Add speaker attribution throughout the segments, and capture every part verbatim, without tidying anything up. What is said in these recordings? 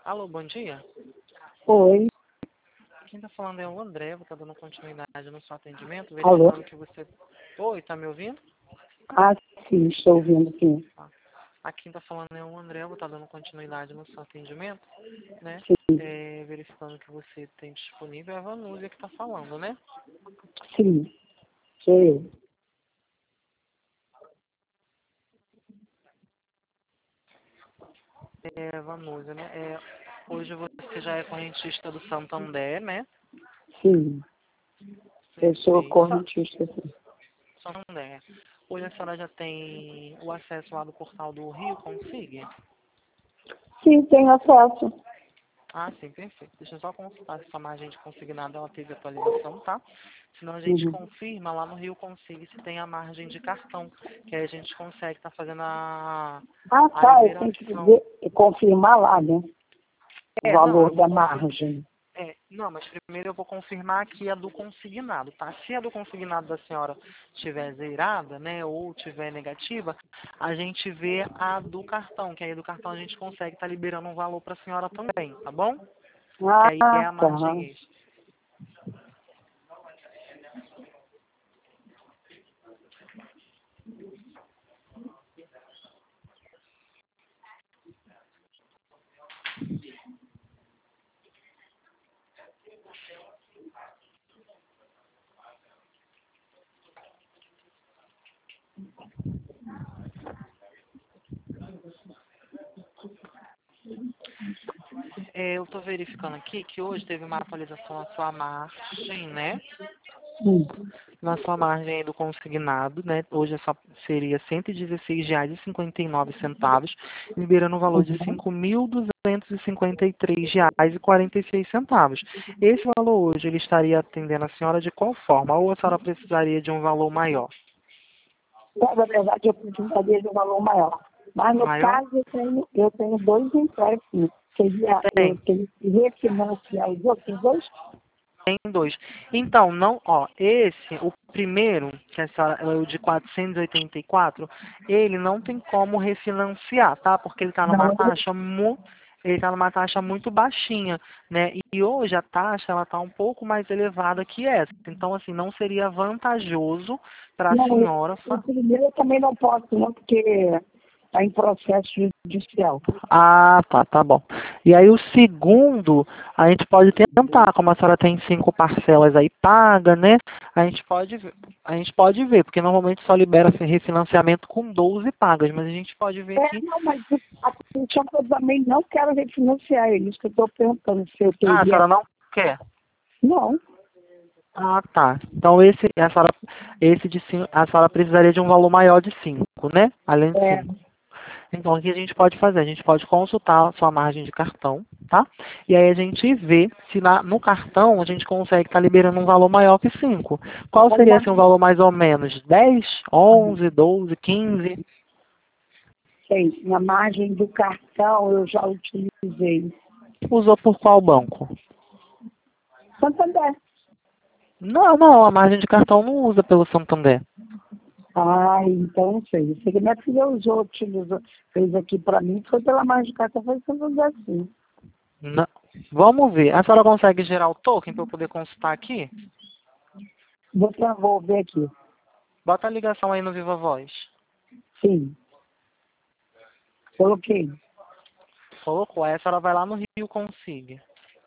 Speaker 1: Alô, bom dia.
Speaker 2: Oi.
Speaker 1: Quem tá falando é o André, vou estar dando continuidade no seu atendimento,
Speaker 2: Alô?
Speaker 1: verificando que você... Oi, tá me ouvindo?
Speaker 2: Ah, sim, estou ouvindo, sim.
Speaker 1: Ah, aqui quem tá falando é o André, vou estar dando continuidade no seu atendimento, né?
Speaker 2: Sim,
Speaker 1: É, verificando que você tem disponível, é a Vanúzia que tá falando, né?
Speaker 2: sim, sou eu.
Speaker 1: É, Vanúzia, né? É, hoje você já é correntista do Santander, né?
Speaker 2: Sim, eu sou
Speaker 1: Perfeito. Sa-
Speaker 2: correntista, sim.
Speaker 1: Santander. Hoje a senhora já tem o acesso lá do portal do Rio Consigue?
Speaker 2: Sim, tenho acesso.
Speaker 1: Ah, sim, perfeito. Deixa eu só consultar se essa margem de consignado ela teve atualização, tá? Senão a gente
Speaker 2: Uhum.
Speaker 1: confirma lá no Rio Consigue se tem a margem de cartão, que aí a gente consegue estar fazendo a,
Speaker 2: Ah,
Speaker 1: a
Speaker 2: tá, eu tenho que
Speaker 1: liberação.
Speaker 2: ver, confirmar lá, né? O
Speaker 1: É, não,
Speaker 2: valor
Speaker 1: eu vou
Speaker 2: da
Speaker 1: confirmar.
Speaker 2: margem.
Speaker 1: É, não, mas primeiro eu vou confirmar aqui a do consignado, tá? Se a do consignado da senhora estiver zerada, né, ou tiver negativa, a gente vê a do cartão, que aí do cartão a gente consegue estar liberando um valor para a senhora também, tá bom? Que aí é
Speaker 2: Ah,
Speaker 1: a
Speaker 2: tá.
Speaker 1: margem extra. É, eu estou verificando aqui que hoje teve uma atualização na sua margem, né?
Speaker 2: Sim.
Speaker 1: Na sua margem aí do consignado, né? Hoje essa seria cento e dezesseis reais e cinquenta e nove centavos, liberando o valor de
Speaker 2: Uhum.
Speaker 1: cinco mil duzentos e cinquenta e três reais e quarenta e seis centavos. Esse valor hoje ele estaria atendendo a senhora de qual forma? Ou a senhora precisaria de um valor maior?
Speaker 2: Então, na verdade, eu precisaria de um valor maior. Mas, no
Speaker 1: Maior?
Speaker 2: caso, eu tenho, eu tenho dois empréstimos. Seria eu
Speaker 1: Tem.
Speaker 2: tenho que refinanciar os outros dois?
Speaker 1: Tem dois. Então, não, ó, esse, o primeiro, que é essa- é o de quatrocentos e oitenta e quatro, ele não tem como refinanciar, tá? Porque ele está numa
Speaker 2: Não,
Speaker 1: taxa muito, ele está numa taxa muito baixinha, né? E hoje a taxa ela está um pouco mais elevada que essa. Então, assim, não seria vantajoso para a
Speaker 2: não,
Speaker 1: senhora.
Speaker 2: o
Speaker 1: fa-
Speaker 2: primeiro eu também não posso, não, porque está em processo judicial.
Speaker 1: Ah, tá, tá bom. E aí o segundo, a gente pode tentar, como a senhora tem cinco parcelas aí paga, né? A gente pode ver, a gente pode ver, porque normalmente só libera refinanciamento com doze pagas, mas a gente pode ver
Speaker 2: É,
Speaker 1: aqui.
Speaker 2: não, mas atenção que eu também não quero refinanciar, é isso que eu estou perguntando, se eu
Speaker 1: Ah, a
Speaker 2: teria.
Speaker 1: senhora não quer?
Speaker 2: Não,
Speaker 1: Ah, tá. Então esse, a senhora, esse de cinco, a senhora precisaria de um valor maior de cinco, né? Além de
Speaker 2: é,
Speaker 1: cinco. Então, o que a gente pode fazer? A gente pode consultar a sua margem de cartão, tá? E aí a gente vê se na, no cartão a gente consegue estar liberando um valor maior que cinco. Qual
Speaker 2: mas
Speaker 1: seria
Speaker 2: na,
Speaker 1: assim, um valor mais ou menos? Dez, onze, doze, quinze?
Speaker 2: sei, na margem do cartão eu já utilizei.
Speaker 1: Usou por qual banco?
Speaker 2: Santander.
Speaker 1: Não, não, a margem de cartão não usa pelo Santander.
Speaker 2: Ah, então não sei. Eu sei que minha filha usou, utilizou, fez aqui para mim, foi pela margem do cartão, foi Santander sim.
Speaker 1: Não. Vamos ver. A senhora consegue gerar o token para eu poder consultar aqui?
Speaker 2: Vou, pra- vou ver aqui.
Speaker 1: Bota a ligação aí no Viva Voz.
Speaker 2: Sim, coloquei.
Speaker 1: Colocou. Aí a senhora vai lá no Rio Consigue.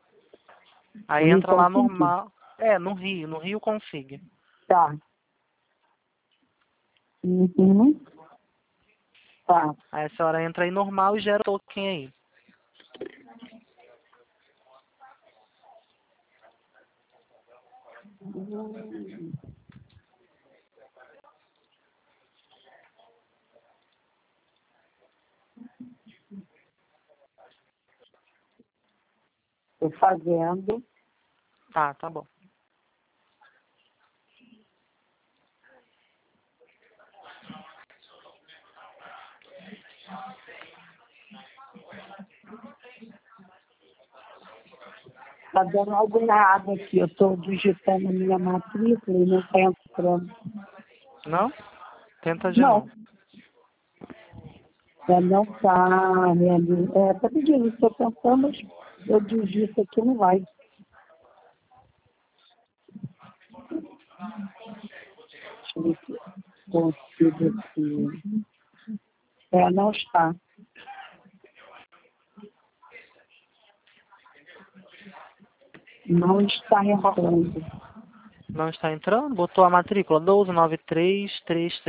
Speaker 1: Aí
Speaker 2: Aí
Speaker 1: entra lá
Speaker 2: consegui.
Speaker 1: normal. É, no Rio, no Rio Consigue.
Speaker 2: Tá. Uhum. Tá.
Speaker 1: Aí a senhora entra aí normal e gera o token aí.
Speaker 2: Estou fazendo.
Speaker 1: Tá, tá bom.
Speaker 2: Está dando algo errado aqui. Eu estou digitando a minha matrícula e não está entrando.
Speaker 1: Não? Tenta de
Speaker 2: Não.
Speaker 1: novo.
Speaker 2: É, não tá, minha amiga. É, tá pedindo, estou tentando, mas eu digito aqui, não vai. Deixa eu ver se consigo aqui. É, não está. Não está entrando.
Speaker 1: Não está entrando? Botou a matrícula doze nove três três três.